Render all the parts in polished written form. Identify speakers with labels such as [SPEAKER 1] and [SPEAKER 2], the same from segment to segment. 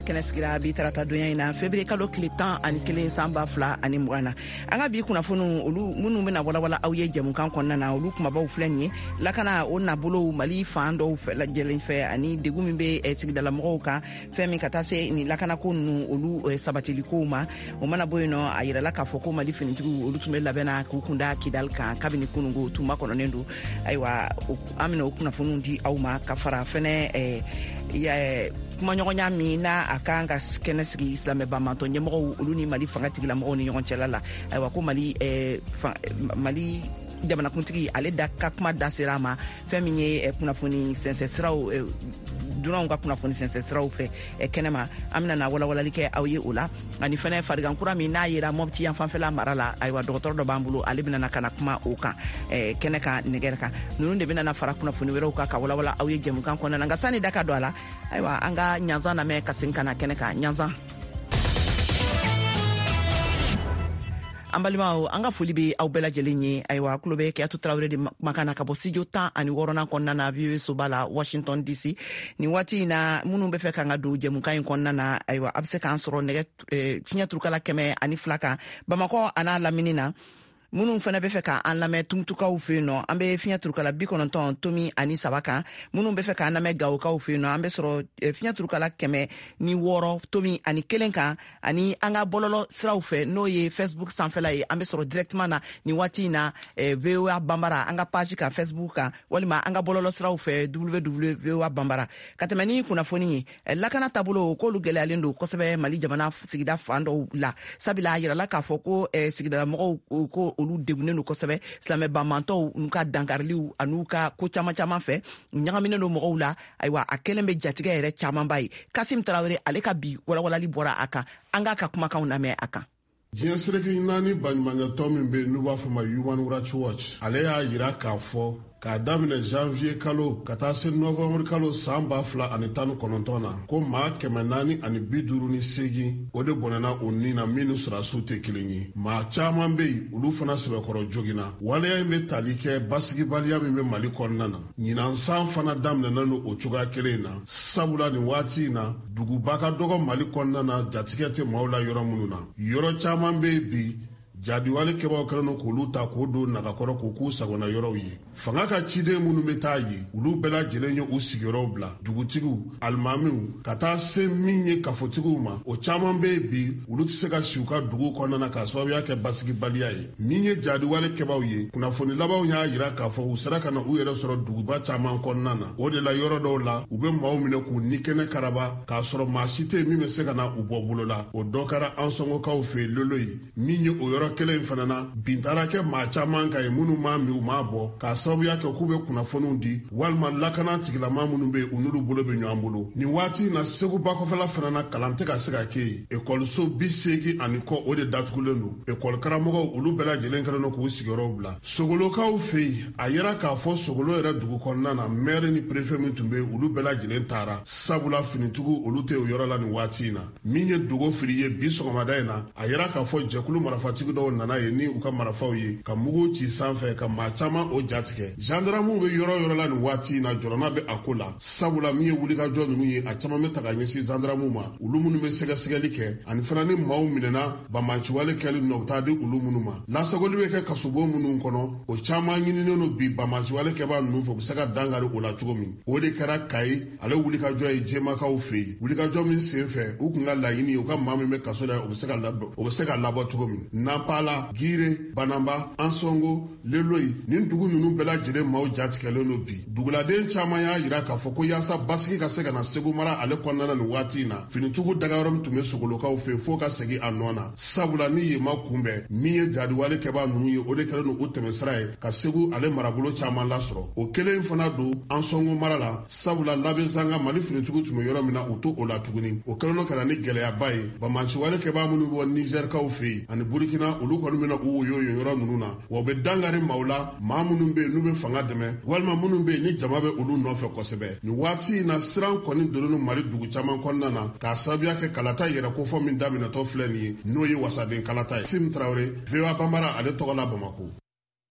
[SPEAKER 1] kɛnɛ sigira bi tarata donya ina février kalo tile 11 san 2020 an ka bi kunnafoniw olu minnu bɛna walawala aw ye jɛmukan kɔnɔna na olu kumabaw filɛ nin ye lakana o nabolow mali fan dɔw fɛ lajɛlen fɛ ani degun min bɛ sigidalamɔgɔw kan fɛn min ka taa se ni lakanako ninnu olu sabatilikow ma o mana bɔ yen nɔ a yirala k'a fɔ ko mali finitigiw olu tun bɛ labɛnna k'u kunda kidali kan kabini kunungo tun makɔnɔnen don ayiwa an bɛna o kunnafoniw di aw ma ka fara fɛnɛ kumaɲɔgɔnya min na a kan ka kɛnɛ sigi silamɛbamantɔ ɲɛmɔgɔw olu ni mali fangatigilamɔgɔw ni ɲɔgɔn cɛla la ayiwa ko mali jamanakuntigi ale da ka kuma da sera a ma fɛn min ye kunnafoni sɛnsɛsiraw dunanw ka kunnafoni sɛnsɛsiraw fɛ kɛnɛma an bɛna na walawalali kɛ aw ye o la ani fɛnɛ farigan kura min n'a yera mɔbiti yan fanfɛla mara la ayiwa dɔgɔtɔrɔ dɔ b'an bolo ale bɛna ka na kuma o kan kɛnɛ kan nɛgɛrɛ kan ninnu de bɛna fara kunnafoni wɛrɛw kan ka walawala aw ye jɛmukan kɔnɔna nka sani da ka don a la ayiwa an ka ɲanzan lamɛn ka segin ka na kɛnɛ kan ɲanzan. An balimaw an ka foli bɛ aw bɛɛ lajɛlen ye ayiwa kulo bɛ Keyatu Tarawele de makana ka bɔ studio 16 kɔnɔna na VOA soba la Washington DC ni waati in na minnu bɛ fɛ kan ka don jɛmukan in kɔnɔna na ayiwa a bɛ se k'an sɔrɔ nɛgɛ fiɲɛ turukala 102 kan Bamakɔ a n'a lamini na minnu fana bɛ fɛ k'an lamɛn tumutukaw fɛ yen nɔ an bɛ fiɲɛ turukala 93 kan minnu bɛ fɛ k'an lamɛn Gawokaw fɛ yen nɔ an bɛ sɔrɔ fiɲɛ turukala 106.1 kan ani an ka bɔlɔlɔ siraw fɛ n'o ye Facebook sanfɛla ye an bɛ sɔrɔ directement na ni waati in na VOA Bambara an ka page kan Facebook kan walima an ka bɔlɔlɔ siraw fɛ www.voa bambara ka tɛmɛ ni kunnafoni ye lakana taabolo k'olu gɛlɛyalen don kosɛbɛ Mali jamana sigida fan dɔw la sabula a yirala k'a fɔ ko sigidalamɔgɔw ko olu degunnen don kosɛbɛ silamɛbamantɔw n'u ka dankariliw an'u ka ko caman caman fɛ ɲagaminen don mɔgɔw la ayiwa a kɛlen bɛ jatigɛ yɛrɛ camanba ye Kasim Tarawele ale ka bi walawalali bɔra a kan an ka kumakanw lamɛn a kan.
[SPEAKER 2] Diɲɛ seleke naani baɲumankɛtɔn min bɛ yen n'u b'a fɔ ma Human Rights Watch ale y'a jira k'a fɔ k'a daminɛ janvier kalo ka taa se novembre kalo san 2019 na ko maa 458 o de bɔnɛna o nin na minnu sɔrɔsiw tɛ kelen ye maa caman bɛ yen olu fana sɛbɛkɔrɔ joginna waleya in bɛ tali kɛ basigibaliya min bɛ Mali kɔnɔna na ɲinan san fana daminɛna n'o cogoya kelen in na sabula nin waati in na duguba ka dɔgɔ Mali kɔnɔna na jatigɛ tɛ maaw la yɔrɔ minnu na yɔrɔ caman bɛ yen bi jadiwale kɛbaw kɛlen don k'olu ta k'o don nagakɔrɔ k'o k'u sagona yɔrɔw ye fanga ka ciden minnu bɛ taa ye olu bɛɛ lajɛlen ye u sigiyɔrɔw bila dugutigiw alimamiw ka taa se min ye kafotigiw ma o caman bɛ yen bi olu tɛ se ka si u ka dugu kɔnɔna na k'a sababuya kɛ basigibaliya ye min ye jadiwale kɛbaw ye kunnafoni labanw y'a jira k'a fɔ u sera ka na u yɛrɛ sɔrɔ duguba caman kɔnɔna na o de la yɔrɔ dɔw la u bɛ maaw minɛ k'u ni kɛnɛ karaba k'a sɔrɔ maa si tɛ min bɛ se ka na u bɔ bolo la o dɔ kɛra an sɔngɔkaw fɛ yen lolo ye min ye o yɔrɔ kelen in fana na bin taara kɛ maa caman ka ye minnu m'a min u m'a bɔ k'a sababuya kɛ k'u bɛ kunnafoniw di walima lakana tigilama minnu bɛ u n'olu bolo bɛ ɲɔgɔn bolo nin waati in na Segu bakɔfɛla fana na kalan tɛ ka se ka kɛ yen ekɔliso 80 ani kɔ o de datugulen don ekɔli karamɔgɔw olu bɛɛ lajɛlen kɛlen don k'u sigiyɔrɔw bila Sogolokaw fɛ yen a yera k'a fɔ Sogolo yɛrɛ dugu kɔnɔna na maire ni préfet min tun bɛ yen olu bɛɛ lajɛlen taara sabula finitigiw olu tɛ o yɔrɔ la nin waati in na min ye dogo fili ye bi sɔgɔmada in na a yera k'a fɔ jɛkulu marifatigi dɔw nana ye ni u ka marifaw ye ka mugu ci sanfɛ ka maa caman o jatigɛ gendarmew bɛ yɔrɔ la nin waati in na jɔrɔna bɛ a ko la sabula min ye wulikajɔ ninnu ye a caman bɛ ta ka ɲɛsin gendarmew ma olu minnu bɛ sɛgɛsɛgɛli kɛ ani fana ni maaw minɛna bamanciwale kɛli nɔ u taa di olu minnu ma lasagoli bɛ kɛ kasobo minnu kɔnɔ o caman ɲininen don bi bamanciwale kɛbaa ninnu fɛ u bɛ se ka dankari o la cogo min o de kɛra Kayi ale wulikajɔ ye jɛmakaw fɛ yen wulikajɔ min sen fɛ u kun ka laɲini u ka maa min bɛ kaso la o bɛ se ka labɔ cogo min Nampala Gire Banamba Ansongo Leloyi nin dugu ninnu bɛɛ lajɛlen maaw jatigɛlen don bi duguladen caman y'a jira k'a fɔ ko yaasa basigi ka se ka na Segu mara ale kɔnɔna na nin waati in na finitugu dagayɔrɔ min tun bɛ Sogolokaw fɛ fo ka segin a nɔ na sabula ni yen ma kunbɛn min ye jadiwale kɛbaa ninnu ye o de kɛlen don o tɛmɛsira ye ka Segu ale marabolo caman lasɔrɔ o kelen fana don Ansongo mara la sabula labɛnsanga Mali finitugu tun bɛ yɔrɔ min na u to o la tuguni o kɛlen don ka na ni gɛlɛyaba ye bamanciwale kɛbaa minnu bɔ Nizɛrikaw fɛ yen ani Burukina olu kɔni bɛna u woyo yɔrɔ ninnu na wa u bɛ dankari maaw la maa minnu bɛ yen n'u bɛ fanga dɛmɛ walima minnu bɛ yen ni jama bɛ olu nɔfɛ kosɛbɛ nin waati in na siran kɔni donnen Mali dugu caman kɔnɔna na k'a sababuya kɛ kalata yɛrɛ kofɔ min daminɛtɔ filɛ nin ye n'o ye wasaden kalata ye Sim Tarawele VOA Bambara ale tɔgɔ la Bamako.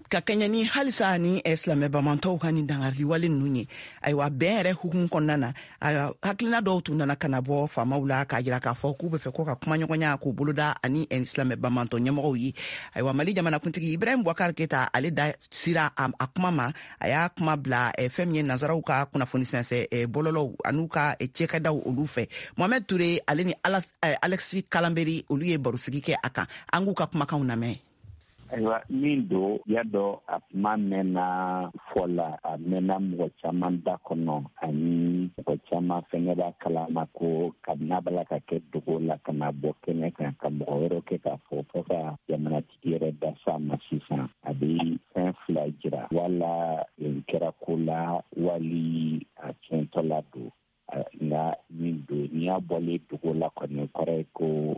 [SPEAKER 1] ka kɛɲɛ ni halisa ni silamɛ bamantɔw ka ni dangari wale ninnu ye ayiwa bɛn yɛrɛ hukumu kɔnɔna na hakilina dɔw tun nana kana bɔ faamaw la k'a jira k'a fɔ k'u bɛ fɛ ko ka kumaɲɔgɔnya k'u boloda ani silamɛ bamantɔ ɲɛmɔgɔw ye ayiwa mali jamanakuntigi ibrahim boubacar keta ale da sira a kuma ma a y'a kuma bila fɛn min ye nazaraw ka kunnafoni sɛnsɛ bɔlɔlɔw an'u ka cɛkɛdaw olu fɛ mohamed ture ale ni alexi kalanberi olu ye barosigi kɛ a kan an k'u ka kumakanw lamɛn.
[SPEAKER 3] Ayiwa min do ya dɔ a kuma mɛnna fɔ la a mɛnna mɔgɔ caman da kɔnɔ ani mɔgɔ caman fɛnɛ b'a kalama ko kabini b'a la ka kɛ dogo la ka na bɔ kɛnɛ kan ka mɔgɔ wɛrɛw kɛ k'a fɔ fɔ ka jamanatigi yɛrɛ da s'a ma sisan a bɛ fɛn fila jira wala kɛra ko la wali a tiɲɛtɔ la don nka min do n'i y'a bɔlen dogo la kɔni kɔrɔ ye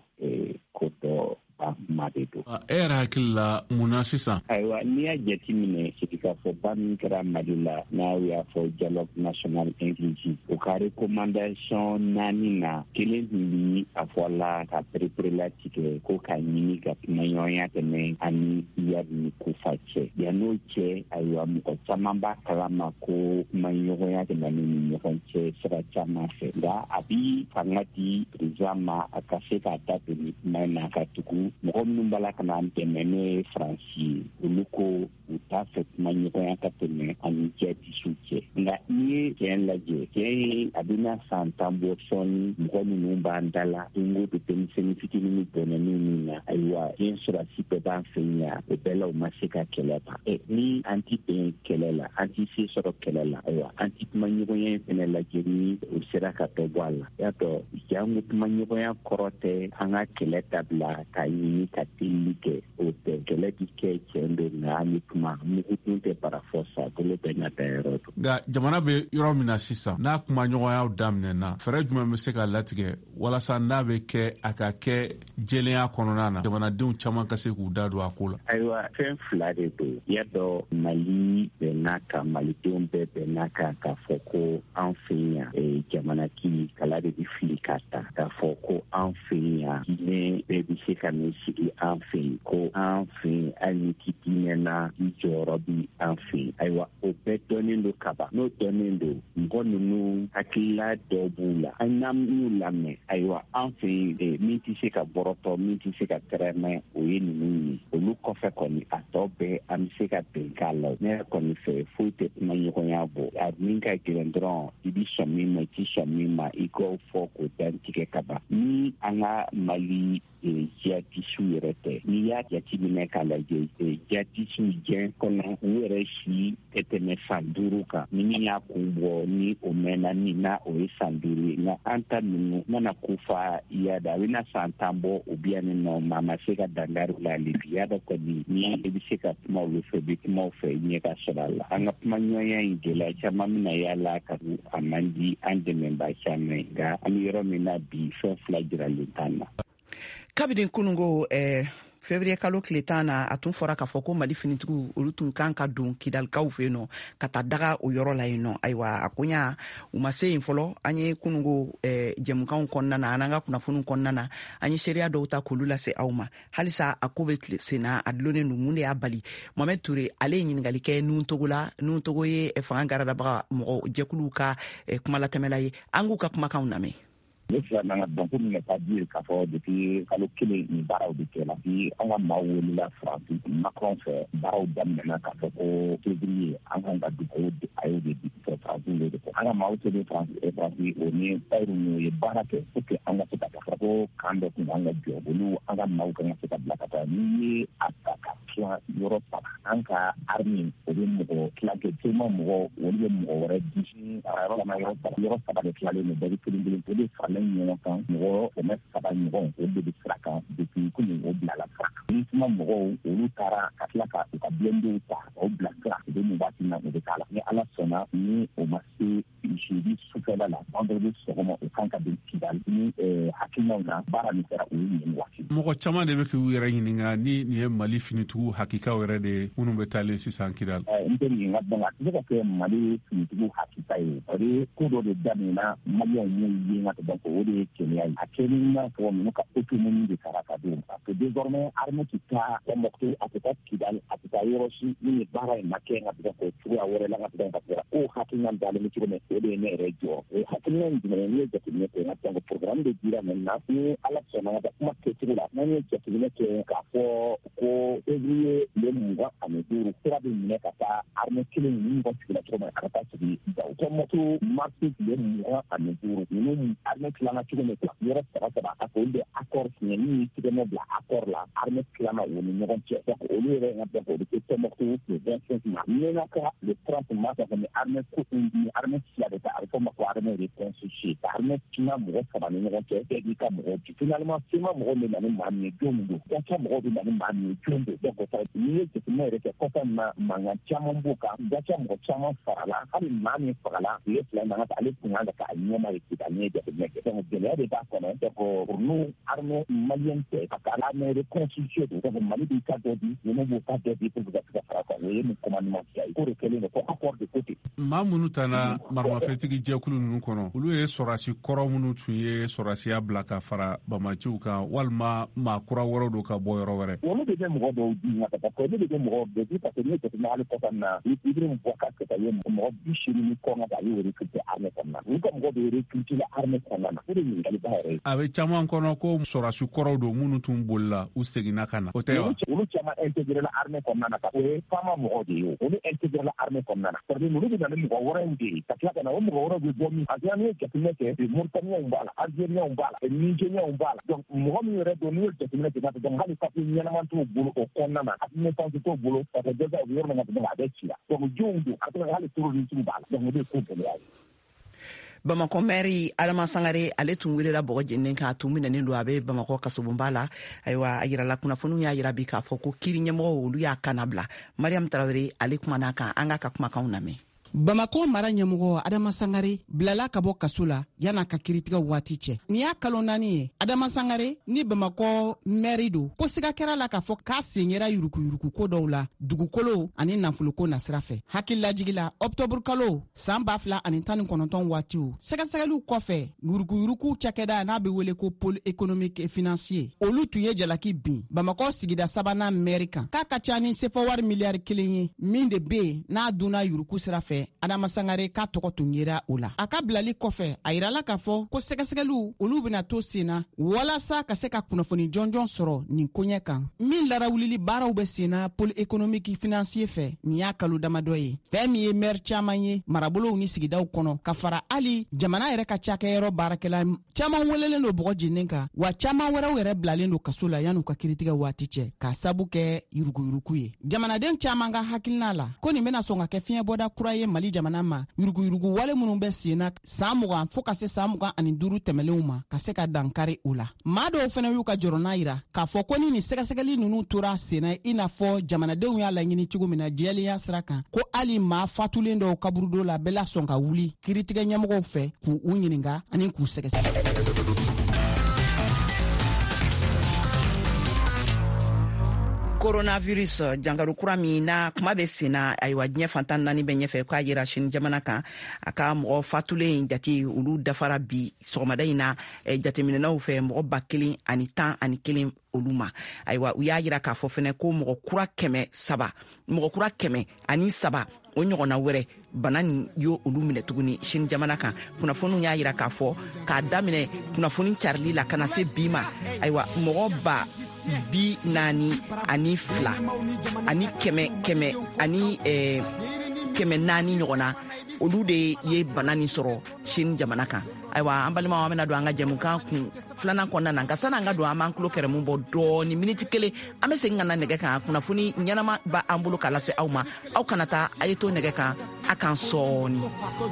[SPEAKER 3] ko dɔ de do.
[SPEAKER 4] E yɛrɛ hakili la mun na sisan?
[SPEAKER 3] Ayiwa n'i y'a jate minɛ sigi k'a fɔ ba min kɛra Mali la n'a y'a fɔ dialogue national inclusif o ka recommandation 4 na kelen tun bi a fɔ la ka perepere tigɛ ko ka ɲini ka kumaɲɔgɔnya tɛmɛ ani iya ni kufa cɛ yan'o cɛ ayiwa mɔgɔ caman b'a kalama ko kumaɲɔgɔnya tɛmɛ ni ɲɔgɔn cɛ sira caman fɛ nka a bi fanga di président ma a ka se k'a da don ni kuma na ka tugu mɔgɔ minnu b'a la ka na dɛmɛ n'o ye Faransi ye olu ko u t'a fɛ kuma ɲɔgɔnya ka tɛmɛ ani jihadistes cɛ nka n'i ye tiɲɛ lajɛ tiɲɛ a bɛna san 10 bɔ sɔɔni mɔgɔ minnu b'an da la don o don denmisɛnnin fitinin ni bɔnɛnin min na ayiwa diɲɛ sɔrɔsi bɛɛ b'an fɛ yan o bɛɛ la u ma se ka kɛlɛ ban ni an ti bɛn kɛlɛ la an ti se sɔrɔ kɛlɛ la ayiwa an ti kuma ɲɔgɔnya in fɛnɛ lajɛ ni o sera ka dɔ bɔ a la y'a dɔn jango kuma ɲɔgɔnya kɔrɔ tɛ an ka kɛlɛ dabila ka ɲini ka delili kɛ o tɛ kɛlɛ bi kɛ tiɲɛ don nka an bɛ kuma mugutun tɛ bara fɔ sa bolo bɛɛ n'a dayɔrɔ don.
[SPEAKER 4] Nka jamana bɛ yɔrɔ min na sisan n'a kuma ɲɔgɔnyaw daminɛna fɛɛrɛ jumɛn bɛ se ka latigɛ walasa n'a bɛ kɛ a ka kɛ jɛlenya kɔnɔna na jamanadenw caman ka se k'u da don a ko la.
[SPEAKER 3] Ayiwa fɛn fila de don y'a dɔn Mali bɛɛ n'a kan malidenw bɛɛ bɛɛ n'a kan k'a fɔ ko an fɛ yan jamanatigi kala de bɛ fili ka ta k'a fɔ ko an fɛ yan diinɛ bɛɛ bɛ se ka nin sigi an fɛ yen ko an fɛ yen hali ni ti diinɛ na i jɔyɔrɔ bi an fɛ yen ayiwa o bɛɛ dɔnnen don kaban n'o dɔnnen don mɔgɔ ninnu hakilila dɔw b'u la an y'u lamɛn ayiwa an fɛ yen min tɛ se ka bɔrɔtɔ min tɛ se ka tɛrɛmɛ o ye ninnu ye olu kɔfɛ kɔni a tɔ bɛɛ an bɛ se ka bɛn k'a la ne yɛrɛ kɔni fɛ foyi tɛ kuma ɲɔgɔnya bɔ a min ka gɛlɛn dɔrɔn i bɛ sɔn min ma i tɛ sɔn min ma i k'o fɔ k'o dantigɛ ka ban ni an ka Mali jihadistes yɛrɛ tɛ n'i y'a jateminɛ k'a lajɛ jihadistes diɲɛ kɔnɔ u yɛrɛ si tɛ tɛmɛ san 5 kan ni min y'a kun bɔ ni o mɛnna ni na o ye san 5 ye nka an ta ninnu mana ko fa yada a bɛna san 10 bɔ o biya ni nɔ maa ma se ka dankari la lebi yada kɔni ni i bɛ se ka kuma olu fɛ i bɛ kuma o fɛ ɲɛ ka sɔrɔ a la an ka kuma ɲɔgɔnya in gɛlɛya caman bɛna y'a la ka a man di an dɛmɛbaa caman nka an bɛ yɔrɔ min na bi fɛn fila jiralen t'an na.
[SPEAKER 1] kabini kunungo février kalo tile 10 na a tun fɔra k'a fɔ ko Mali finitigiw olu tun kan ka don kidalikaw fɛ yen nɔ ka taa daga o yɔrɔ la yen nɔ ayiwa a koɲa u ma se yen fɔlɔ an ye kunungo jɛmukanw kɔnɔna na an ka kunnafoniw kɔnɔna na an ye seereya dɔw ta k'olu lase aw ma halisa a ko bɛ tile senna a dulonnen don mun de y'a bali Mohamed Ture ale ye ɲininkali kɛ Nuhun la Nuhun Togo ye fanga garadabaga mɔgɔ jɛkuluw ka kumalatɛmɛla ye an k'u ka kumakanw lamɛn.
[SPEAKER 3] Ne fila nana dɔn ko min ka di k'a fɔ depuis kalo 1 ni baaraw de kɛla bi an ka maaw welela Faransi Macron fɛ baaraw daminɛna k'a fɔ ko février an kan ka dugawu a y'o de di fɔ Faransi de fɔ an ka maaw selen Faransi o ni Bayiru ninnu ye baara kɛ pour que an ka se ka fɔ ko kan dɔ kun an ka jɔ olu an ka maaw kan ka se ka bila ka taa n'i ye a ta ka tila yɔrɔ 3 an ka armée o bɛ mɔgɔ tilankɛ tellement mɔgɔ olu bɛ mɔgɔ wɛrɛ di yɔrɔ 3 de tilalen don bɛɛ bɛ kelen o de faralen ɲɔgɔn kan mɔgɔ 3 ɲɔgɔn o de bɛ sira kan depuis komi o bila la sira kan ni kuma mɔgɔw olu taara ka tila ka u ka blendew ta o bila sira u bɛ mun waati na o bɛ k'a la ni Ala sɔnna ni o ma se jeudi sufɛla la vendredi sɔgɔma o kan ka don Kidal ni hakilinaw na baara min kɛra o ye nin waati.
[SPEAKER 4] Mɔgɔ caman de bɛ k'u yɛrɛ ɲininka ni nin ye Mali finitigiw hakikaw yɛrɛ de minnu bɛ taalen sisan Kidal.
[SPEAKER 3] N tɛ ɲininka donc a tɛ se ka kɛ Mali finitigiw hakika ye. O de ko dɔ de daminɛna Maliyɛnw m'u ye nka donc o de ye keleya ye. A kɛli n'a fɔ ninnu ka autonomie de kɛra ka don parce que désormais armée tɛ taa Tɔnbukutu, a tɛ taa Kidal, a tɛ taa yɔrɔ si min ye baara in ma kɛ nka donc cogoya wɛrɛ la nka donc ka ko hakilina dalen bɛ cogo min o de ye ne yɛrɛ jɔ. Hakilina in jumɛn n'i ye jateminɛ kɛ nka donc programme de dira maintenant ni Ala sɔnna ka kuma kɛcogo la n'an ye jateminɛ kɛ k'a fɔ ko février le 25 sira bɛ minɛ ka taa armée kelen min ka sigi la cogo min a ka taa sigi Gawo. Tɔnbukutu mars le 25 ninnu armée tilala cogo min yɔrɔ saba a ko olu de accord signé ni tigɛnɛ bila accord la armée tilala o ni ɲɔgɔn cɛ donc olu yɛrɛ nka donc o bɛ kɛ Tɔnbukutu le 25 mars n'a ka le 30 mars ni armée ko armée fila de ta a bɛ fɔ ma ko armée reconstituée armée tina mɔgɔ saba ni ɲɔgɔn cɛ bɛɛ b'i ka mɔgɔ ci finalement sema mɔgɔ min na ni maa min ye jɔn don gaca mɔgɔ bɛ na ni maa min ye jɔn don donc n'i ye jateminɛ yɛrɛ kɛ kɔfɛ mankan caman b'o kan gaca mɔgɔ caman farala hali maa min farala tile fila nana ta ale tun kan ka k'a ɲɛma ye kita ɲɛ jateminɛ kɛ donc gɛlɛya de b'a kɔnɔ donc pour nous armée malienne tɛ a ka armée reconstituée don donc Mali b'i ka dɔ di ninnu b'u ka dɔ di pour que ka se ka fara kan o ye nin commandement fila ye o de kɛlen don ko accord de côté.
[SPEAKER 4] Maa minnu tana maramafɛntigi jɛkulu ninnu kɔnɔ olu ye sɔrasi kɔrɔ minnu tun ye sɔrasiya bila ka fara bamaciw kan walima maa kura wɛrɛw don ka bɔ yɔrɔ wɛrɛ.
[SPEAKER 3] Olu de bɛ mɔgɔ dɔw di nka parce que olu de bɛ mɔgɔ bɛɛ di parce que n'i ye jateminɛ hali kɔfɛ na Ibrahim Boubacar Keïta ye mɔgɔ 80 ni kɔ nka a y'o recruter armée kɔnɔna na olu ka mɔgɔ bɛ recruter la armée kɔnɔna na o de ye ɲininkaliba yɛrɛ ye. A bɛ
[SPEAKER 4] caman kɔnɔ ko sɔrasi kɔrɔw don minnu tun bolila u seginna ka na o tɛ wa.
[SPEAKER 3] Olu caman intégré la armée kɔnɔna na o ye faama mɔgɔ de ye olu intégré la armée kɔnɔna na c'est à dire olu bɛ na ni mɔgɔ wɛrɛw de ye ka tila ka na o mɔgɔ wɛrɛw bɛ bɔ min parce que n'i ye jateminɛ kɛ Mauritaniens b'a la Algériens b'a la Nigériens b'a la donc mɔgɔ min yɛrɛ don n'i ye jateminɛ kɛ donc hali papier ɲɛnama t'o bolo o kɔnɔna na administration t'o bolo parce que déjà o yɔrɔ min na donc a bɛ ci la donc jɔnw don a tila hali terroriste b'a la donc o de ye ko gɛlɛya ye.
[SPEAKER 1] Bamakɔ maire Adama Sangare ale tun welela bɔgɔ jɛnnen kan tun minɛnen don a bɛ Bamakɔ kasobonba la ayiwa a yirala kunnafoniw y'a yira bi k'a fɔ ko kiiri ɲɛmɔgɔw olu y'a kana bila Mariam Tarawele ale kumana kan an ka kumakanw lamɛn.
[SPEAKER 5] Bamakɔ mara ɲɛmɔgɔ Adama Sangare bilala ka bɔ kaso la yan'a ka kiiritigɛ waati cɛ. Ni y'a kalo 4 ye Adama Sangare ni Bamakɔ maire do ko siga kɛra la k'a fɔ k'a sen yera yurukuyuruku ko dɔw la dugukolo ani nafoloko na sira fɛ. Hakililajigi la octobre kalo san 2019 waatiw sɛgɛsɛgɛliw kɔfɛ yurukuyuruku cakɛda n'a bɛ wele ko pôle économique et financier olu tun ye jalaki bin Bamakɔ sigida 3nan maire kan k'a ka ca ni CFA wari miliyari 1 ye min de bɛ yen n'a donna yuruku sira fɛ Adama Sangare k'a tɔgɔ tun yera o la. A ka bilali kɔfɛ a yirala k'a fɔ ko sɛgɛsɛgɛliw olu bɛna to senna walasa ka se ka kunnafoni jɔnjɔn sɔrɔ nin koɲɛ kan min larawulili baaraw bɛ senna pôle économique financier fɛ nin y'a kalo damadɔ ye fɛn min ye maire caman ye marabolow ni sigidaw kɔnɔ ka fara hali jamana yɛrɛ ka cakɛyɔrɔ baarakɛla caman welelen don bɔgɔ jeninen kan wa caman wɛrɛw yɛrɛ bilalen don kaso la yan'u ka kiiritigɛ waati cɛ k'a sabu kɛ yuruguyuruku ye. Jamanaden caman ka hakilina la ko nin bɛna sɔn ka kɛ fiɲɛbɔda kura ye Mali jamana ma yuruguyurugu wale minnu bɛ senna san 20 fo ka se san 25 tɛmɛlenw ma ka se ka dankari o la. Maa dɔw fana y'u ka jɔrɔna yira k'a fɔ ko ni nin sɛgɛsɛgɛli ninnu tora senna i n'a fɔ jamanadenw y'a laɲini cogo min na jɛlenya sira kan ko hali maa fatulen dɔw kaburudo la bɛɛ la sɔn ka wuli kiiritigɛ ɲɛmɔgɔw fɛ k'u ɲininka ani k'u sɛgɛsɛgɛ.
[SPEAKER 1] Coronavirus jangaru kura min na kuma bɛ senna ayiwa diɲɛ fantan 4 bɛ ɲɛfɛ k'a yira Sini jamana kan a ka mɔgɔ fatulen jate olu dafara bi sɔgɔmada in na jateminɛnaw fɛ mɔgɔ 1,011 olu ma ayiwa u y'a yira k'a fɔ fɛnɛ ko mɔgɔ kura 107 o ɲɔgɔnna wɛrɛ bana nin y'o olu minɛ tuguni Sini jamana kan kunnafoniw y'a yira k'a fɔ k'a daminɛ kunnafoni carili la kana se bi ma ayiwa mɔgɔ 42 ani 400 ɲɔgɔn na olu de ye bana nin sɔrɔ Sini jamana kan ayiwa an balimaw an bɛna don an ka jɛmukan kun filanan kɔnɔna na nka sani an ka don an b'an tulo kɛrɛmu bɔ dɔɔni miniti 1 an bɛ segin ka na nɛgɛ kan kunnafoni ɲɛnama b'an bolo k'a lase aw ma aw kana taa a ye to nɛgɛ kan a kan sɔɔni.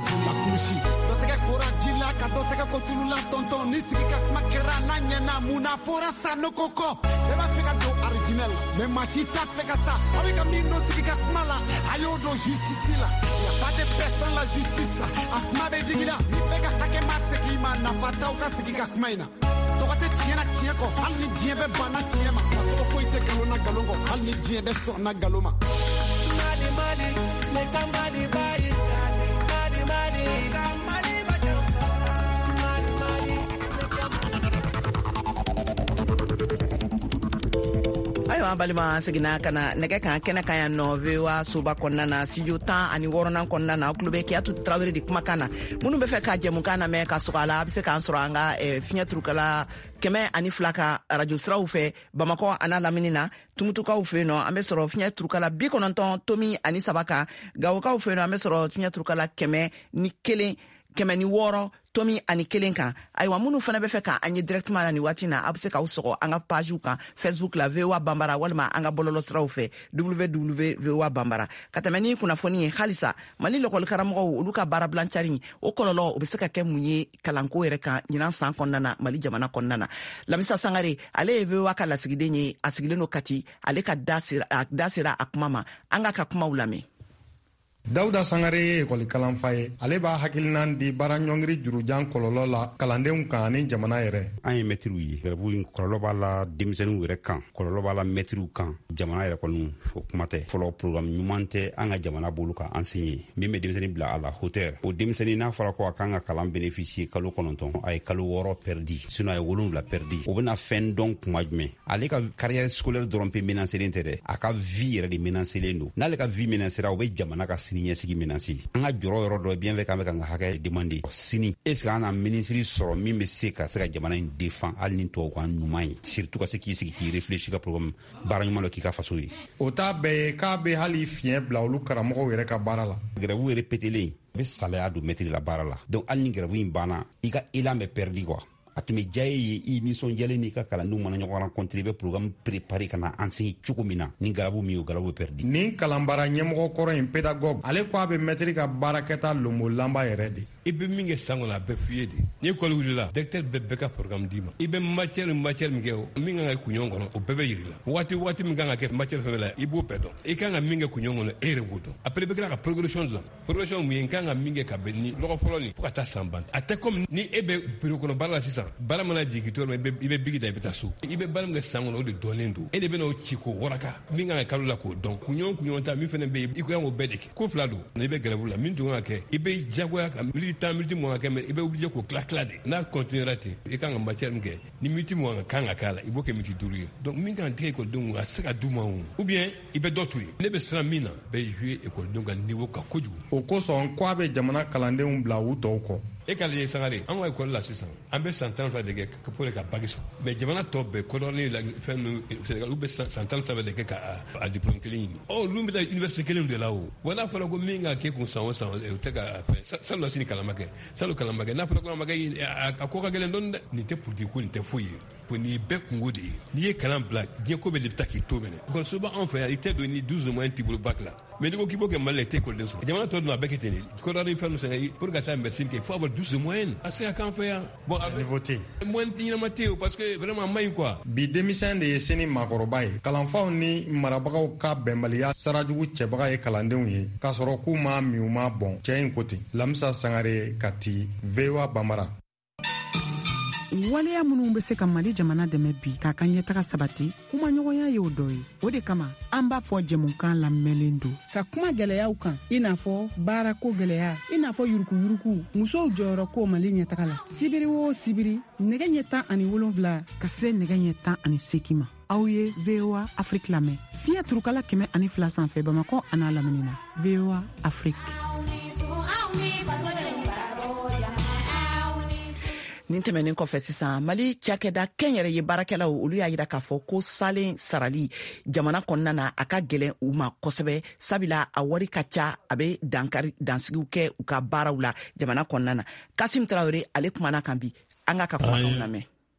[SPEAKER 6] Ka dɔ tɛgɛ ko tulula tɔntɔn ni sigi ka kuma kɛra n'a ɲɛna mun na fɔra sa no kɔkɔ e b'a fɛ ka don arijinɛ tribunal mais masi t'a fait ka sa avec ka min do sigi ka kuma la ayo do justice la ya pas de personne la justice a kuma be digila ni be ka hake ma segi ma na fata ka sigi ka kuma ina to ka te tiena tieko hal ni die be bana tiema to foi te galona galongo hal ni die be so na galoma mali mali le kambali bayi mali mali kambali bayo mali mali
[SPEAKER 1] ayiwa an balima seginna ka na nɛgɛ kan kɛnɛ kan yan nɔ VOA soba kɔnɔna na studio 10 ani 6nan kɔnɔna na kulo bɛ Kiyatu Tarawele de kumakan na minnu bɛ fɛ ka jɛmukan lamɛn ka sɔgɔ a la a bɛ se k'an sɔrɔ an ka fiɲɛ turukala 102 ka radio siraw fɛ Bamakɔ ana lamini na Tumutukaw fɛ yen nɔ an bɛ sɔrɔ fiɲɛ turukala 93 kan Gawokaw fɛ yen nɔ an bɛ sɔrɔ fiɲɛ turukala 106 tomi ani 1 kan ayiwa minnu fana bɛ fɛ ka an ye directement la ni waati na a bɛ se k'aw sɔgɔ an ka page kan Facebook la VOA Bambara walima an ka bɔlɔlɔ siraw fɛ www.voa Bambara ka tɛmɛ ni kunnafoni ye halisa Mali lɔkɔli karamɔgɔw olu ka baarabilancari o kɔlɔlɔ o bɛ se ka kɛ mun ye kalanko yɛrɛ kan ɲinan san kɔnɔna na Mali jamana kɔnɔna na Lamisa Sangare ale ye VOA ka lasigiden ye a sigilen don Kati ale ka da sera a kuma ma an ka kumaw lamɛn.
[SPEAKER 7] Dawuda Sangare ye ekɔli kalanfa ye ale b'a hakilinan di baara ɲɔngiri jurujan kɔlɔlɔ la kalandenw kan ani jamana yɛrɛ.
[SPEAKER 8] An ye mɛtiriw ye gɛrɛbu in kɔlɔlɔ b'a la denmisɛnninw yɛrɛ kan kɔlɔlɔ b'a la mɛtiriw kan jamana yɛrɛ kɔni o kuma tɛ fɔlɔ programme ɲuman tɛ an ka jamana bolo ka enseigner min bɛ denmisɛnnin bila a la hauteur o denmisɛnnin n'a fɔra ko a kan ka kalan bénéficier kalo 9 a ye kalo 6 perdi sinon a ye 7 perdi o bɛna fɛn dɔn kuma jumɛn ale ka carrière scolaire dɔrɔn pe menacelen tɛ dɛ a ka vie yɛrɛ de menacelen don n'ale ka vie menacera o bɛ jamana ka sini ɲɛsigi menacé an ka jɔrɔ yɔrɔ dɔ bien fɛ k'an bɛ ka n ka hakɛ demande sini est ce que an na ministre sɔrɔ min bɛ se ka jamana in défend hali ni tubabu kan ɲuman ye surtout ka se k'i sigi k'i réfléchir ka programme baara ɲuman dɔ k'i ka faso ye
[SPEAKER 7] o t'a bɛɛ ye k'a bɛ hali fiɲɛ bila olu karamɔgɔw yɛrɛ ka baara la
[SPEAKER 8] grève yɛrɛ pételen a bɛ salaya don maître la baara la donc hali ni grève in banna i ka élan bɛ perdu quoi a tun bɛ diya ye i nisɔndiyalen n'i ka kalandenw mana ɲɔgɔn rencontre i bɛ programme préparé ka na enseigner cogo min na ni garabu min ye o garabu bɛ perdu
[SPEAKER 7] nin kalanbaara ɲɛmɔgɔ kɔrɔ in pédagogue ale ko a bɛ maître ka baarakɛta lonbolanba yɛrɛ de
[SPEAKER 9] i bɛ min kɛ san kɔnɔ a bɛɛ f'i ye de ni école wulila directeur bɛɛ ka programme d'i ma i bɛ matière min kɛ min kan ka kɛ kuɲɔgɔn kɔnɔ o bɛɛ bɛ yiri la waati min kan ka kɛ matière fɛn la i b'o bɛɛ dɔn i kan ka min kɛ kuɲɔgɔn kɔnɔ e yɛrɛ b'o dɔn après i bɛ tila ka progression dilan progression mun ye n kan ka min kɛ ka bɛn ni lɔgɔ fɔlɔ nin fo ka taa san ban a tɛ comme ni e bɛ bureau kɔnɔ baara la sisan baara mana jigin to i bɛ bigi da i bɛ taa so i bɛ baara min kɛ san kɔnɔ o de dɔnnen don e de bɛ n'o ci k'o waraka min kan ka kalo la k'o dɔn kuɲɔgɔn ta min fana bɛ yen i kan k'o bɛɛ de kɛ ko fila don i bɛ gɛrɛbu la min tun kan ka kɛ i bɛ jagoya ka minute 10 minutes mun kan ka kɛ i bɛ obligé k'o tila de n'a continuera ten i kan ka matière min kɛ ni minute mun kan ka k'a la i b'o kɛ minute 5 ye donc min kan tigɛ ekɔlidenw a se ka d'u ma ou bien i bɛ dɔ to yen ne bɛ siran min na bɛ jouer ekɔlidenw ka niveau kan kojugu
[SPEAKER 7] o kosɔn ko a bɛ jamana kalandenw bila u tɔw kɔ
[SPEAKER 9] e ka lajɛ Sangare an ka ekɔli la sisan an bɛ san 12 de kɛ pour ka bagi sɔrɔ mais jamana tɔ bɛɛ kɔdɔrɔni la fɛn ninnu Sénégal olu bɛ san 13 de kɛ ka a diplôme kelen ɲini olu bɛ taa université kelen de la o wa n'a fɔra ko min ka kɛ kun san o san o tɛ ka salo la sini kalan ma kɛ n'a fɔra ko a ma kɛ a ko ka gɛlɛn dɔɔni dɛ nin tɛ politique ko nin tɛ foyi ye nin ye bɛɛ kungo de ye n'i ye kalan bila diɲɛ ko bɛɛ de bɛ taa k'i to minɛ ekɔlisoba anw fɛ yan i tɛ don ni 12 moyens t'i bolo bac la mais n'i ko k'i b'o kɛ Mali la i tɛ ekɔliden sɔrɔ jamana tɔ dun a bɛɛ kɛ ten de kɔdɔrɔni fɛn ninnu sɛnɛ pour ka taa médecine kɛ il faut avoir 12 moyens a se ka k'an fɛ yan bon
[SPEAKER 7] niveau tɛ
[SPEAKER 9] moyen ɲɛnama tɛ yen parce que vraiment a man ɲi quoi
[SPEAKER 7] bi denmisɛn de ye sini maakɔrɔba ye kalanfaw ni marabagaw ka bɛnbaliya sarajugu cɛbaga ye kalandenw ye k'a sɔrɔ k'u ma min u ma bɔn cɛ in ko ten Lamisa Sangare Kati VOA Bambara.
[SPEAKER 5] waleya minnu bɛ se ka Mali jamana dɛmɛ bi k'a ka ɲɛtaga sabati kumaɲɔgɔnya ye o dɔ ye o de kama an b'a fɔ jɛmukan lamɛnlen don ka kuma gɛlɛyaw kan i n'a fɔ baarako gɛlɛya i n'a fɔ yurukuyuruku musow jɔyɔrɔ ko Mali ɲɛtaga la sibiri o sibiri nɛgɛ ɲɛ 17 ka se nɛgɛ ɲɛ 18 ma aw ye VOA Afrique lamɛn fiɲɛ turukala 102 sanfɛ Bamakɔ an'a lamini na VOA Afrique.
[SPEAKER 1] nin tɛmɛnen kɔfɛ sisan Mali cakɛda kɛnyɛrɛ ye baarakɛlaw olu y'a yira k'a fɔ ko salen sarali jamana kɔnɔna na a ka gɛlɛn u ma kosɛbɛ sabila a wari ka ca a bɛ dansigiw kɛ u ka baaraw la jamana kɔnɔna na Kasim Tarawele ale kumana kan bi an ka kumakanw lamɛn.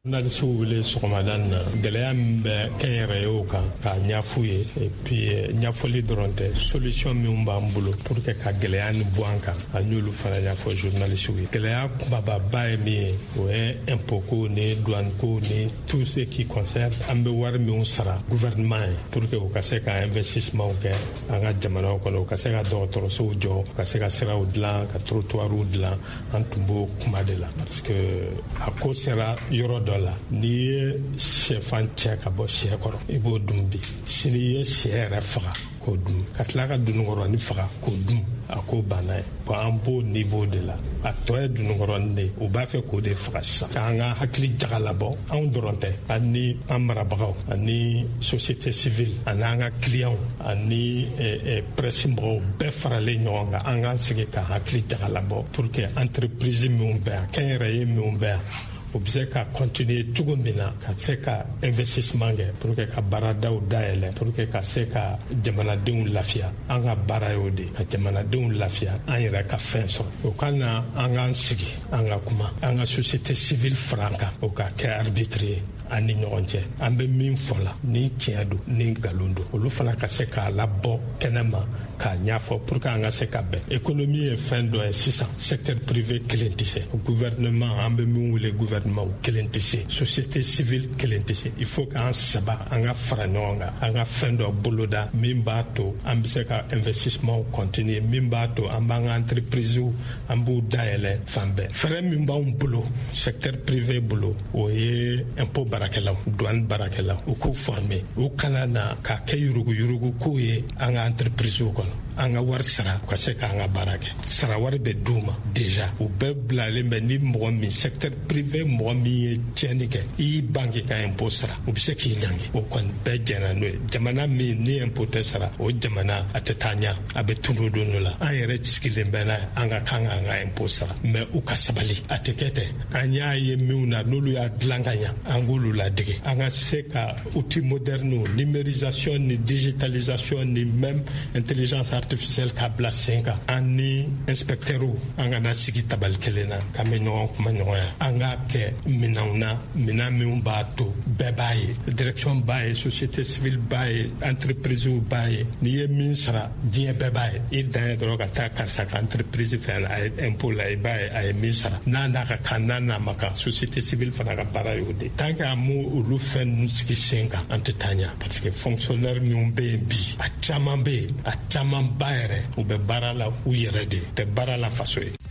[SPEAKER 10] journaliste wele sɔgɔmadan na gɛlɛya min bɛ kɛnyɛrɛye o kan k'a ɲɛf'u ye et puis ɲɛfɔli dɔrɔn tɛ solution min b'an bolo pour que ka gɛlɛya ni bɔ an kan an y'olu fana ɲɛfɔ journaliste ye gɛlɛya kumababa ye min ye o ye impôt ko ni douane ko ni tout ce qui concerne an bɛ wari min sara gouvernement ye pour que u ka se ka investissement kɛ an ka jamanaw kɔnɔ u ka se ka dɔgɔtɔrɔsow jɔ u ka se ka siraw dilan ka trottoirw dilan an tun b'o kuma de la parce que a ko sera yɔrɔ dɔ la n'i ye sɛfan cɛ ka bɔ sɛ kɔrɔ i b'o dun bi sini i ye sɛ yɛrɛ faga k'o dun ka tila ka dunukɔrɔni faga k'o dun a ko banna ye bon an b'o niveau de la a tɔ ye dunukɔrɔni de u b'a fɛ k'o de faga sisan k'an ka hakili jagalabɔ anw dɔrɔn tɛ ani an marabagaw ani société civile ani an ka clients ani presse mɔgɔw bɛɛ faralen ɲɔgɔn kan an k'an sigi ka hakili jagalabɔ pour que entreprise minnu bɛ yan kɛnyɛrɛye minnu bɛ yan o bɛ se ka continuer cogo min na ka se ka investissement kɛ pour que ka baaradaw dayɛlɛ pour que ka se ka jamanadenw lafiya an ka baara y'o de ka jamanadenw lafiya an yɛrɛ ka fɛn sɔrɔ o ka na an k'an sigi an ka kuma an ka société civile fara an kan o ka kɛ arbitre ye an ni ɲɔgɔn cɛ an bɛ min fɔ la ni tiɲɛ don ni nkalon don olu fana ka se k'a labɔ kɛnɛma k'a ɲɛfɔ pour que an ka se ka bɛn économie ye fɛn dɔ ye sisan secteur privé kelen tɛ se gouvernement an bɛ min wele gouvernement kelen tɛ se société civile kelen tɛ se il faut k'an saba an ka fara ɲɔgɔn kan an ka fɛn dɔ boloda min b'a to an bɛ se ka investissement continuer min b'a to an b'an ka entreprise an b'u dayɛlɛ fan bɛɛ fɛɛrɛ min b'anw bolo secteur privé bolo o ye impôt barakɛlaw douane barakɛlaw u k'u former u kana na k'a kɛ yurugu-yurugu k'u ye an ka entreprise kɔnɔ an ka wari sara u ka se k'an ka baara kɛ sara wari bɛ d'u ma déjà u bɛɛ bilalen bɛ ni mɔgɔ min secteur privé mɔgɔ min ye tiɲɛni kɛ i y'i banque ka impôt sara u bɛ se k'i ɲangi o kɔni bɛɛ jɛnna n'o ye jamana min ni impôt tɛ sara o jamana a tɛ taa ɲɛ a bɛ tunu don dɔ la an yɛrɛ sigilen bɛ n'a ye an ka kan k'an ka impôt sara mais u ka sabali a tɛ kɛ ten an y'a ye minnu na n'olu y'a dilan ka ɲɛ an k'olu ladege an ka se ka outils modernes numérisation ni digitalisation ni même intelligence artificielle k'a bila sen kan an ni inspecteurs an kana sigi tabali kelen na k'an bɛ ɲɔgɔn kuma ɲɔgɔn ye an k'a kɛ minɛnw na minɛn minnu b'a to bɛɛ b'a ye direction b'a ye société civile b'a ye entreprise b'a ye n'i ye min sara diɲɛ bɛɛ b'a ye i dan ye dɔrɔn ka taa karisa ka entreprise fɛn a ye impôt la i b'a ye a ye min sara n'a n'a ka kan n'a n'a ma kan société civile fana ka baara y'o de tant que an m'o olu fɛn ninnu sigi sen kan an tɛ taa ɲɛ parce que fonctionnaire minnu bɛ yen bi a caman bɛ yen a caman ba yɛrɛ u bɛ baara la u yɛrɛ de tɛ baara la faso ye.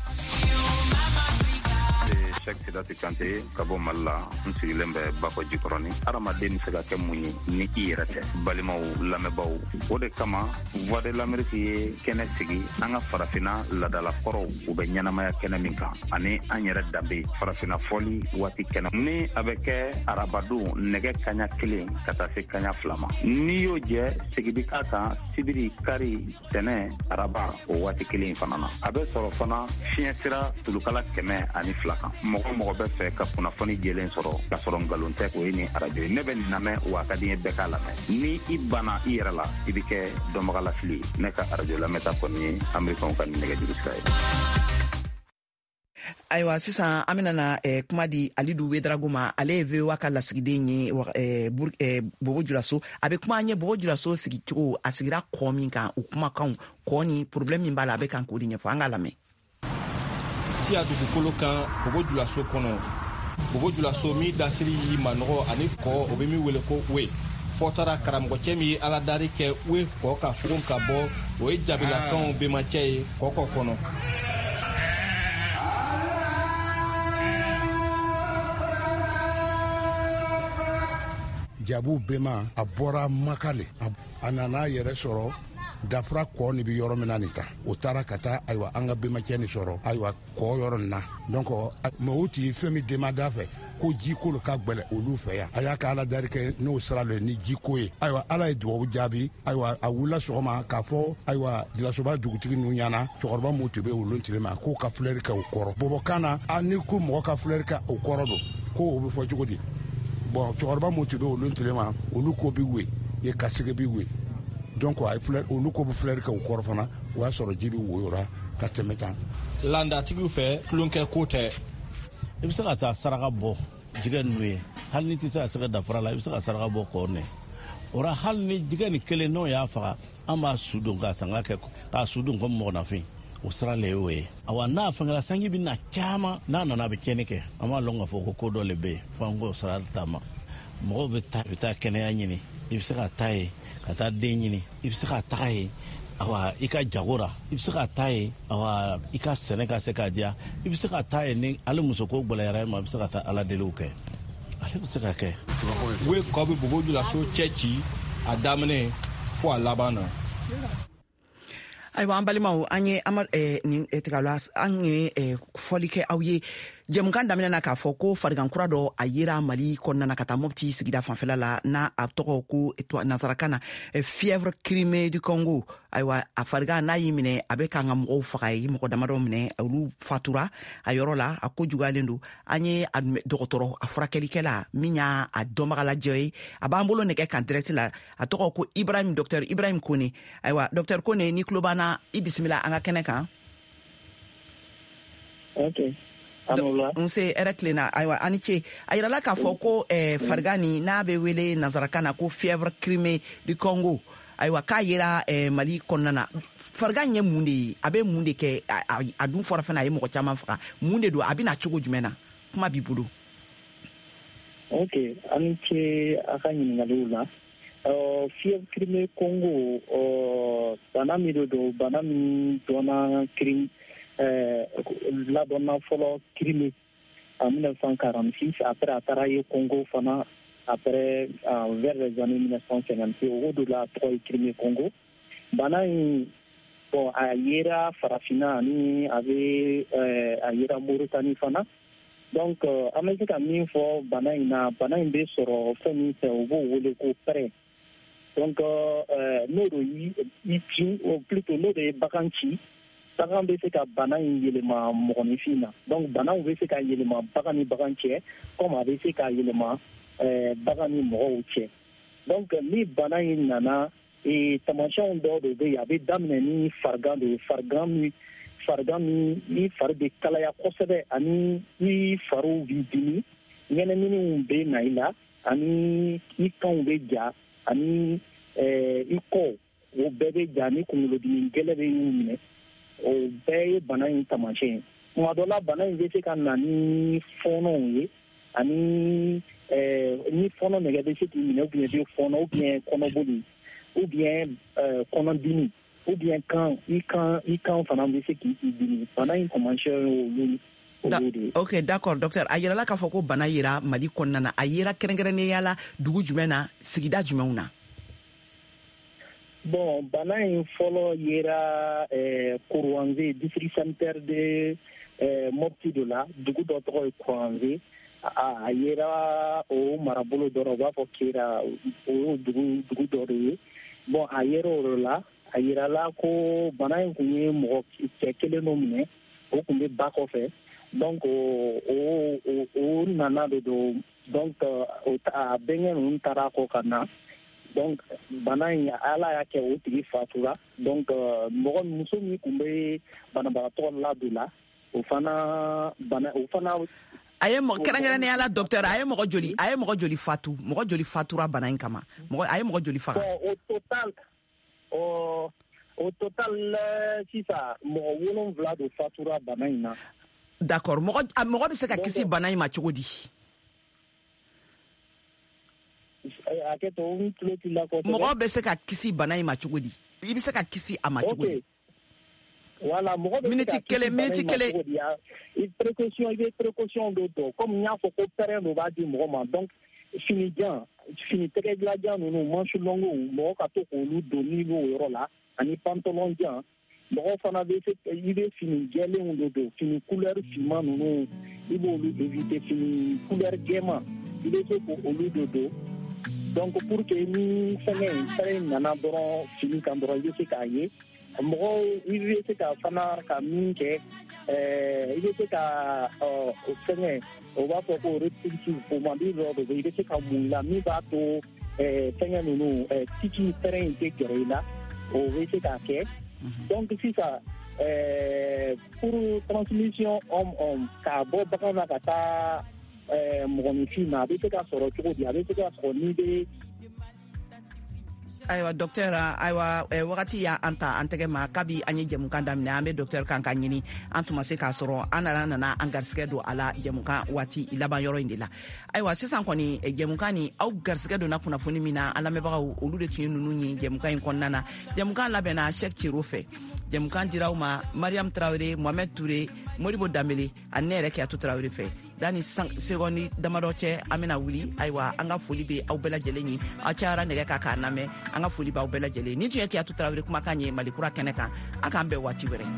[SPEAKER 11] Sidati Kante ka bɔ Mali la n sigilen bɛ Bafɔ Jikɔrɔni adamaden bɛ se ka kɛ mun ye ni i yɛrɛ tɛ balimaw lamɛnbaaw o de kama Voix de l'Amérique ye kɛnɛ sigi an ka farafinna ladalakɔrɔw u bɛ ɲɛnamaya kɛnɛ min kan ani an yɛrɛ danbe farafinna fɔli waati kɛnɛ ni a bɛ kɛ arabadon nɛgɛ kaɲa 1 ka taa se kaɲa 2 ma n'i y'o jɛ segidi k'a kan sibiri kari tɛnɛ araba o waati 1 fana na a bɛ sɔrɔ fana fiɲɛ sira tulukala 102 kan mɔgɔ bɛ fɛ ka kunnafoni jɛlen sɔrɔ ka sɔrɔ nkalon tɛ o ye ni radio ye ne bɛ nin lamɛn wa ka di n ye bɛɛ k'a lamɛn ni i banna i yɛrɛ la i bɛ kɛ dɔnbaga lafili ne ka radio lamɛnta kɔni ye amerikɛnw ka nɛgɛjuru sira ye.
[SPEAKER 1] Ayiwa sisan an bɛna na kuma di Alidu Wedrago ma ale ye VOA ka lasigiden ye Bobo Julaso a bɛ kuma an ye Bobo Julaso sigicogo a sigira kɔ min kan o kumakanw kɔ ni problème min b'a la a bɛ kan k'o de ɲɛfɔ an k'a lamɛn.
[SPEAKER 12] siya dugukolo kan Bobo Julaso kɔnɔ Bobo Julaso min dasiri y'i manɔgɔ ani kɔ o bɛ min wele ko we fɔ taara karamɔgɔcɛ min ye aladari kɛ we kɔ ka fugun ka bɔ o ye jabilakanw bɛmacɛ ye kɔkɔ kɔnɔ.
[SPEAKER 13] Jabu bema a bɔra Makale a nana yɛrɛ sɔrɔ dafra kɔ ni bi yɔrɔ min na nin ta o taara ka taa ayiwa an ka bɛmakɛ ni sɔrɔ ayiwa kɔ yɔrɔ nin na donc mais o tigi fɛn min demanda fɛ ko jiko ka gbɛlɛ olu fɛ yan a y'a ka aladari kɛ n'o sira le ni jiko ye ayiwa ala ye dugawu jaabi ayiwa a wulila sɔgɔma k'a fɔ ayiwa Jilasoba dugutigi ninnu ɲɛna cɛkɔrɔba mun tun bɛ olu tile ma k'o ka filɛri kɛ o kɔrɔ bɔbɔkan na ni ko mɔgɔ ka filɛri kɛ o kɔrɔ don ko o bɛ fɔ cogo di bon cɛkɔrɔba mun tun bɛ olu tile ma olu ko bi we ye kasige bi we donc a filɛ olu ko bɛ filɛri kɛ o kɔrɔ fana o y'a sɔrɔ ji bi woyora ka tɛmɛ tan.
[SPEAKER 12] Landatigiw fɛ tulonkɛ ko tɛ.
[SPEAKER 14] I bɛ se ka taa saraka bɔ jigɛ ninnu ye hali ni tɛ se ka sɛgɛ dafara la i bɛ se ka saraka bɔ kɔ ne o la hali ni jigɛ ni kelen n'o y'a faga an b'a su don k'a san k'a su don comme mɔgɔnafin o sira le y'o ye awa n'a fɛngɛla sanji bɛ na caman n'a nana a bɛ tiɲɛni kɛ an b'a lɔn k'a fɔ ko dɔ le bɛ yen fo an k'o sira taama mɔgɔw bɛ taa kɛnɛya ɲini i bɛ se ka taa ye ka taa den ɲini i bɛ se ka taga ye awa i ka jago ra i bɛ se ka taa ye awa i ka sɛnɛ ka se k'a diya i bɛ se ka taa ye ni ale muso ko gɛlɛyara ma i bɛ se ka taa ala deliw kɛ ale bɛ se ka kɛ
[SPEAKER 12] u ye kɔ bɛ bogojulaso cɛ ci a daminɛ fo a laban na
[SPEAKER 1] ayiwa an balimaw an ye nin tigala an ye fɔli kɛ aw ye jɛmukan daminɛna k'a fɔ ko farigankura dɔ a yera mali kɔnɔna ka taa mɔpti sigida fanfɛla la n'a a tɔgɔ ko nazarakan na fièvre crimée du Congo ayiwa a farigan n'a y'i minɛ a bɛ k'an ka mɔgɔw faga ye mɔgɔ damadɔ minɛ olu fatura a yɔrɔ la a ko juguyalen don an ye dɔgɔtɔrɔ a furakɛlikɛla min y'a dɔnbaga lajɛ ye a b'an bolo nɛgɛ kan direct la a tɔgɔ ko Dr Ibrahim Kone ayiwa Dr Kone ni tulo b'an i bisimila an ka kɛnɛ kan.
[SPEAKER 15] Okay.
[SPEAKER 1] nse ɛrɛ tilenna ayiwa a ni ce a yirala k'a fɔ ko farigan nin n'a bɛ wele nazarakan na ko fièvre crimée du Congo ayiwa k'a yera mali kɔnɔna na farigan ye mun de ye a bɛ mun de kɛ a dun fɔra fana a ye mɔgɔ caman faga mun de don a bɛ na cogo jumɛn na kuma b'i bolo.
[SPEAKER 15] Ok a ni ce a ka ɲininkaliw la fièvre crimée Congo bana min de don bana min dɔnna ladonna fɔlɔ Crimée en 1946 après a taara ye Congo fana après vers les années 1950 o de la tɔgɔ ye Crimée Congo bana in bon a yera farafina ani a bɛ a yera Mauritanie fana donc an bɛ se ka min fɔ bana in na bana in bɛ sɔrɔ fɛn min fɛ o b'o wele ko près donc n'o de y'i ci ou plutôt n'o de ye bagan ci bagan bɛ se ka bana in yɛlɛma mɔgɔninfin na donc banaw bɛ se ka yɛlɛma bagan ni bagan cɛ comme a bɛ se ka yɛlɛma bagan ni mɔgɔw cɛ donc ni bana in nana taamasiyɛnw dɔw de bɛ yen a bɛ daminɛ ni farigan de ye farigan min ni fari bɛ kalaya kosɛbɛ ani i fariw b'i dimi ɲɛnɛminiw bɛ na i la ani i kanw bɛ ja ani i kɔ o bɛɛ bɛ ja ni kunkolodimi gɛlɛn bɛ y'u minɛ o bɛɛ ye bana in taamasiyɛn tuma dɔ la bana in bɛ se ka na ni fɔɔnɔw ye ani ni fɔɔnɔ nɛgɛ bɛ se k'i minɛ ou bien i bɛ fɔɔnɔ ou bien kɔnɔboli ou bien kɔnɔdimi ou bien i kan fana bɛ se k'i dimi bana in taamasiyɛn y'olu de ye.
[SPEAKER 1] Ok d'accord docteur a yirala k'a fɔ ko bana yera mali kɔnɔna na a yera kɛrɛnkɛrɛnnenya la dugu jumɛn na sigida jumɛnw na.
[SPEAKER 15] Bon, bana in fɔlɔ yera Kourouanzé district sanitaire de Mopti de la dugu dɔ tɔgɔ ye Kourouanzé a yera o marabolo dɔ la u b'a fɔ kera o dugu dɔ de ye bon a yera o la a yirala ko bana in kun ye mɔgɔ cɛ kelen dɔ minɛ o kun bɛ ba kɔfɛ donc o nana de don donc a bɛnkɛ ninnu taara kɔ ka na donc bana in ala y'a kɛ o tigi fatura donc mɔgɔ muso min kun bɛ banabagatɔ ladon la o fana
[SPEAKER 1] a ye kɛrɛnkɛrɛnnenya la docteur a ye mɔgɔ joli fatura bana in kama a ye mɔgɔ joli faga.
[SPEAKER 15] au total sisan mɔgɔ 7 de fatura bana in na.
[SPEAKER 1] d'accord mɔgɔ bɛ se ka kisi bana in ma cogo di. mɔgɔ bɛ se ka kisi bana in ma cogo di i bɛ se ka kisi a ma cogo di.
[SPEAKER 15] Voilà, minute kelen i bɛ précaution dɔ dɔn comme n y'a fɔ ko pɛrɛn dɔ b'a di mɔgɔ ma donc fini tɛgɛ dilanjan ninnu manche longues mɔgɔ ka to k'olu don n'i b'o yɔrɔ la ani pantalon jan mɔgɔ fana bɛ se i bɛ fini jɛlenw de don fini couleur finman ninnu i b'olu éviter fini couleur jɛman i bɛ se k'olu de don donc pour que ni fɛn nana dɔrɔn fini kan dɔrɔn i bɛ se k'a ye mɔgɔ i bɛ se ka fana ka min kɛ i bɛ se ka fɛn o b'a fɔ ko restrictive pomade dɔ de bɛ i bɛ se ka mun la min b'a to fɛn ninnu tiki pɛrɛn in tɛ gɛrɛ i la o bɛ se k'a kɛ donc sisan pour transmission homme-homme k'a bɔ bagan na ka taa mɔgɔninfin na a bɛ se ka sɔrɔ cogo di a bɛ se ka sɔrɔ ni bɛ
[SPEAKER 1] ayiwa docteur ayiwa wagati y'an ta an tɛgɛ ma kabi an ye jɛmukan daminɛ an bɛ docteur kan ka ɲini an tun ma se k'a sɔrɔ an nana an garisɛgɛ don a la jɛmukan waati laban yɔrɔ in de la ayiwa sisan kɔni jɛmukan ni aw garisɛgɛ donna kunnafoni min na an lamɛnbagaw olu de tun ye ninnu ye jɛmukan in kɔnɔna na jɛmukan labɛnna Cheikh Thierno fɛ jɛmukan diraw ma Mariam Traoré Mohamed Touré Modibo Dambele ani ne yɛrɛ Kiyatu Traoré fɛ dani segondi damadɔ cɛ an bɛna wuli ayiwa an ka foli bɛ aw bɛɛ lajɛlen ye aw cayara nɛgɛ kan k'a lamɛn an ka foli b'aw bɛɛ lajɛlen ni tun ye Kiyatu Traoré kumakan ye Malikura kɛnɛ kan a k'an bɛn waati wɛrɛ.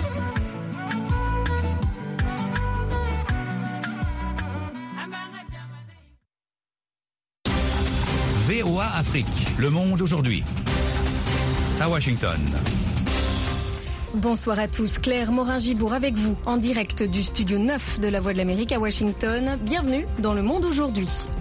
[SPEAKER 16] VOA Afrique, le monde aujourd'hui. À Washington.
[SPEAKER 17] Bonsoir à tous, Claire Morin-Gibourg avec vous en direct du studio 9 de La Voix de l'Amérique à Washington. Bienvenue dans Le Monde aujourd'hui.